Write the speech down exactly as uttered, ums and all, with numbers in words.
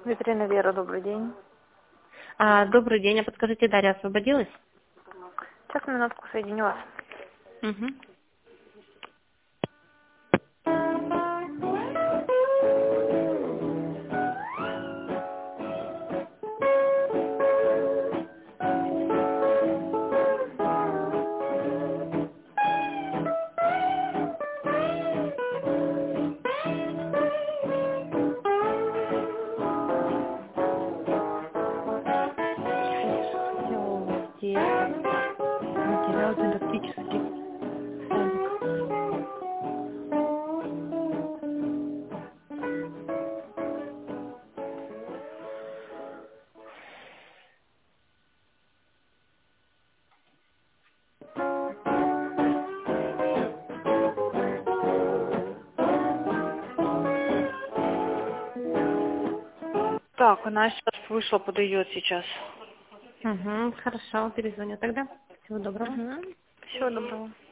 Витрина Вера, добрый день. А, добрый день, а подскажите, Дарья освободилась? Сейчас минутку соединю вас. Угу. Хотела здесь материал дидактический. Садик. Так, она сейчас вышла, подойдет сейчас. Угу, хорошо, перезвоню тогда. Всего доброго. Угу. Всего доброго.